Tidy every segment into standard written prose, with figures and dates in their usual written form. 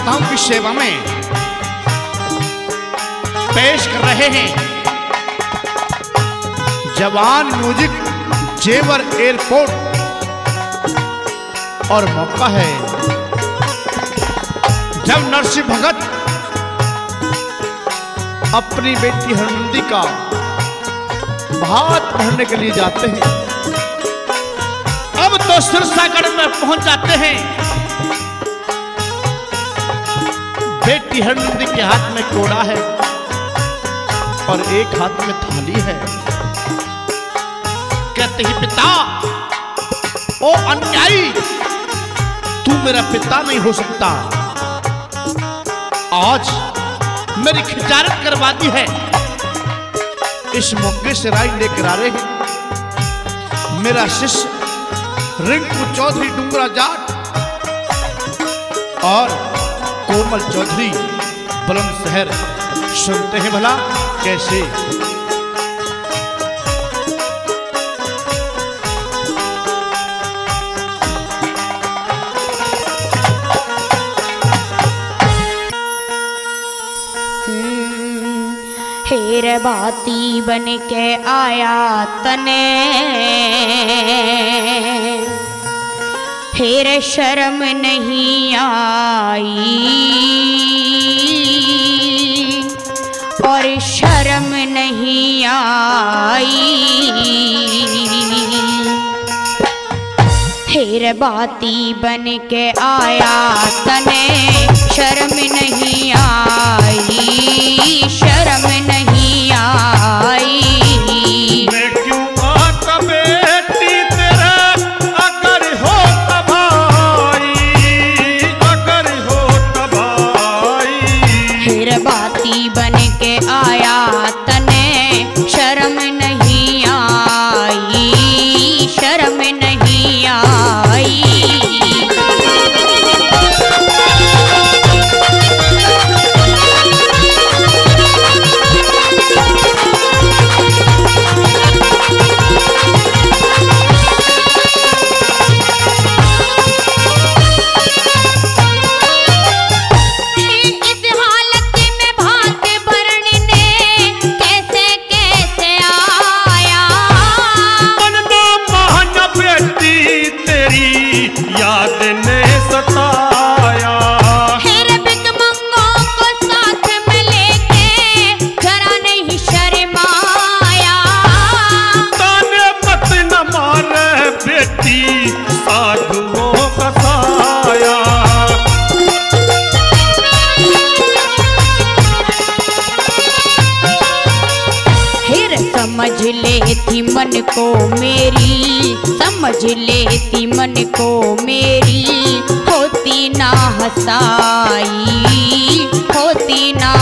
देवताओं की सेवा में पेश कर रहे हैं जवान म्यूजिक जेवर एयरपोर्ट। और मौका है जब नरसिंह भगत अपनी बेटी हरनंदी का भात भरने के लिए जाते हैं। अब तो सिरसागढ़ में पहुंच जाते हैं। बेटी हरनंदी के हाथ में कोड़ा है और एक हाथ में थाली है। कहते ही पिता, ओ अन्यायी, तू मेरा पिता नहीं हो सकता। आज मेरी खिजारत करवा दी है। इस मौके से राय लेकर आ रहे हैं मेरा शिष्य रिंकू चौधरी डुंगरा जाट और कोमल चौधरी बुलंदशहर। सुनते हैं भला कैसे। हेर बाती बन के आया तने, हेर शर्म नहीं आई और शर्म नहीं आई। हेर बाती बन के आया तने, शर्म नहीं आई, शर्म नहीं आई। मैं क्यों आता बेटी तेरा, अगर हो तबाई, अगर हो तबाई। हेर बाती बन के आया तने, शर्म नहीं आई, शर्म नहीं आई। याद ने सताया। हेर भिकमंगों को साथ में लेके जरा नहीं शर्माया। ताने मत न मारे बेटी, साधुओं का साया। हेर समझ लेती मन को मेरी, समझ लेती मन को मेरी, होती ना हंसाई, होती ना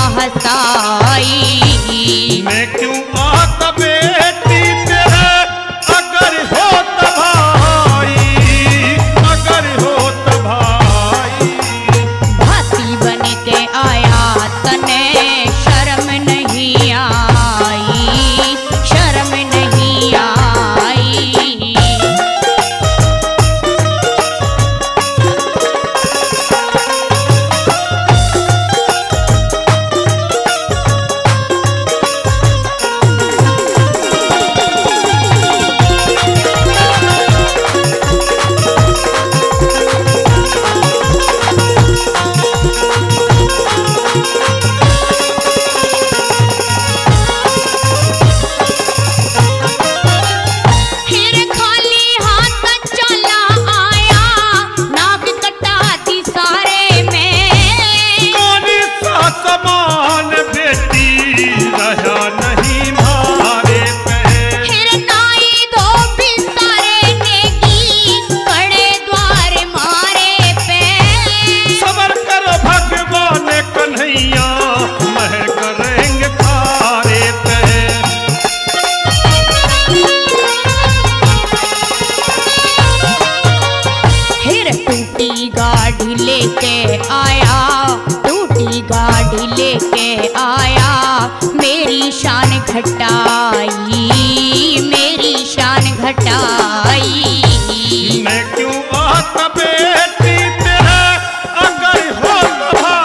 हंसाई। मैं क्यों आता बेटी तेरा, अगर हो तबाई, अगर हो तबाई। भाती बन के आया तने, शर्म नहीं आई, शर्म नहीं आई। लेके आया, टूटी गाड़ी लेके आया, मेरी शान घटाई, मेरी शान घटाई। मैं क्यों आता बेटी तेरा अगर हो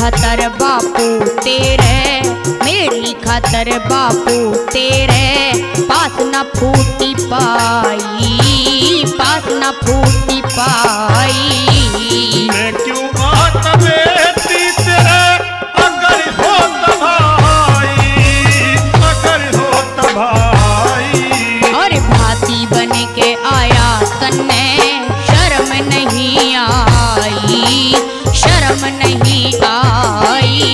खातर बापू तेरे, मेरी खातर बापू तेरे पास न फूटी पाई, पास न फूटी पाई। मैं क्यों बात बेटी तेरे अगर हो तो भाई, अगर हो तो भाई। और भांति बन के आया तन्ने शर्म नहीं आई, शर्म नहीं आई।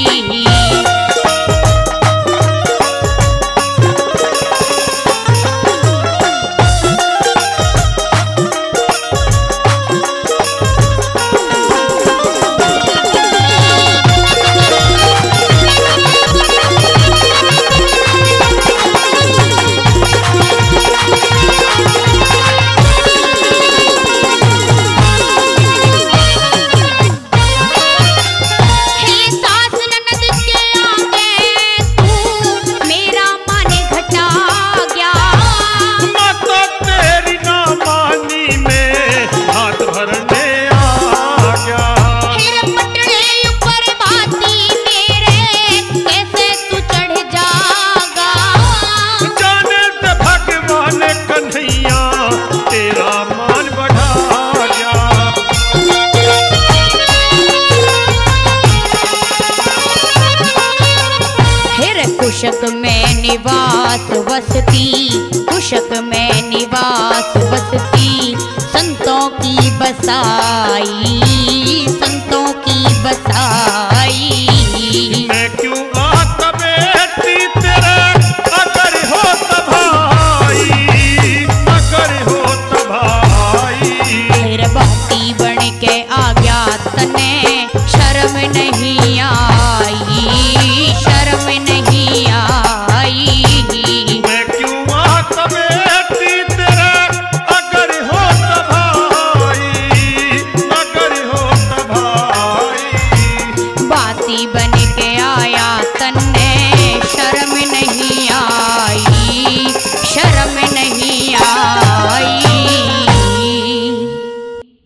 कुशक में निवास बसती, कुशक में निवास बसती संतों की बसाई, संतों की बसाई। मैं क्यों बात बेटी तेरे अगर हो तो भाई, अगर हो तो भाई। फिर बाती बन के आ गया तने शर्म नहीं आई, शर्म नहीं आई। मैं क्यों बात बेटी तेरे अगर हो तो भाई, अगर हो तो भाई। बाती बन के आया तन्ने